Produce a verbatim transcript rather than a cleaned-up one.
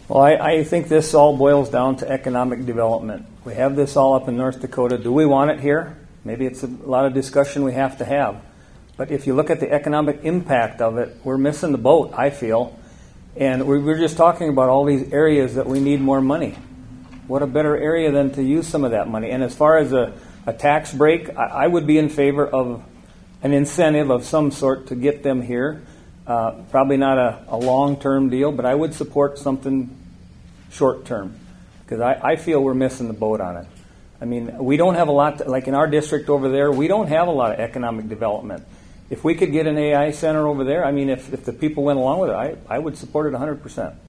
Well, I, I think this all boils down to economic development. We have this all up in North Dakota. Do we want it here? Maybe it's a lot of discussion we have to have. But if you look at the economic impact of it, we're missing the boat, I feel. And we we're just talking about all these areas that we need more money. What a better area than to use some of that money. And as far as a, a tax break, I, I would be in favor of an incentive of some sort to get them here. Uh, probably not a, a long-term deal, but I would support something short-term because I, I feel we're missing the boat on it. I mean, we don't have a lot, to, like in our district over there, we don't have a lot of economic development. If we could get an A I center over there, I mean, if, if the people went along with it, I, I would support it one hundred percent.